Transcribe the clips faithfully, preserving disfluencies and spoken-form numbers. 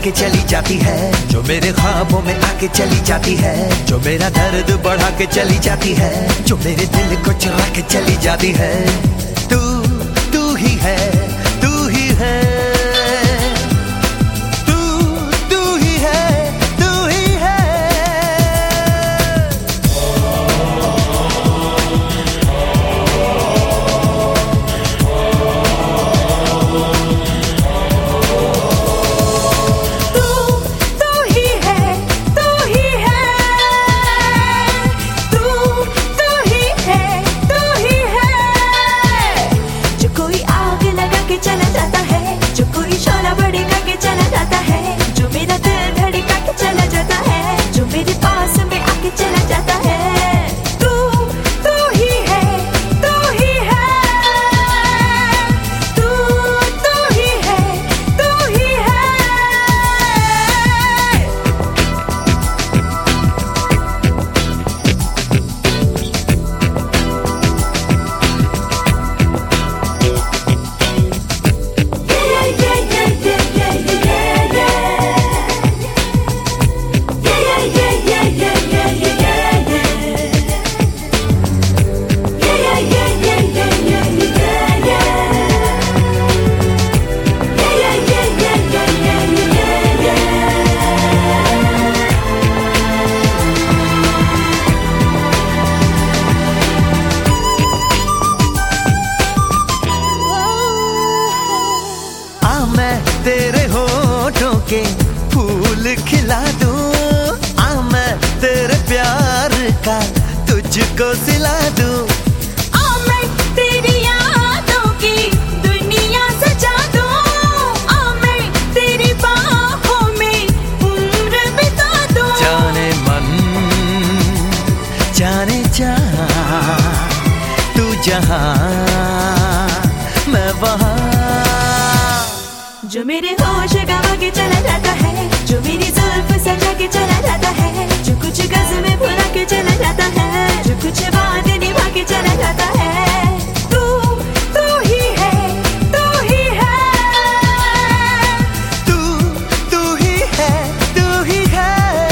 के चली जाती है, जो मेरे ख्वाबों में आके चली जाती है, जो मेरा दर्द बढ़ा के चली जाती है, जो मेरे दिल को चुरा के चली जाती है। तू तू ही है, तू ही है, तू तू ही है, तू ही है। चला जाता है, जो कोई शोला बढ़ेगा के चला जाता है, जो मेरा दिल धड़का के चला जाता है, जो मेरे पास में आके चला जाता है। तू तू ही है, तू ही है, तू तू ही है, तू ही है। तेरे होठों के फूल खिला दूं, आ मैं तेरे प्यार का तुझको सिला दूं, आ मैं तेरी यादों की दुनिया सजा दूं, आ मैं तेरी बाहों में उम्र बिता दूं। जाने मन जाने जहां, तू जहां मैं वहां। जो मेरे होश गवा के चला जाता है, जो मेरी जुल्फ सजा के चला जाता है, जो कुछ गज़लें भुला के चला जाता है, जो कुछ वादे निभा के चला जाता है। तू तू ही है, तू ही है, तू तू ही है, तू ही है।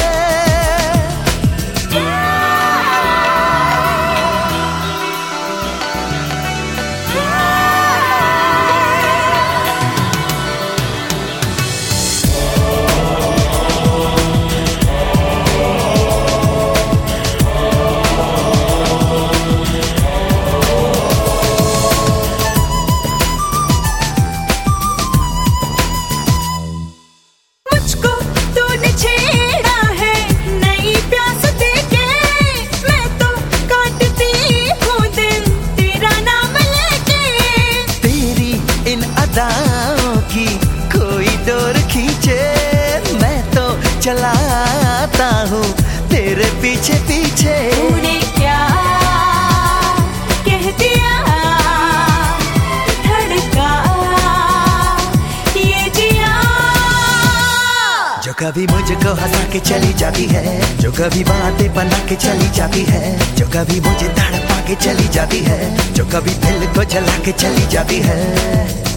की कोई डोर खींचे, मैं तो चलाता हूँ तेरे पीछे पीछे। तूने क्या कह दिया, धड़का ये जिया। जो कभी मुझको हंसा के चली जाती है, जो कभी बातें बना के चली जाती है, जो कभी मुझे तड़पा के चली जाती है, जो कभी दिल को जला के चली जाती है।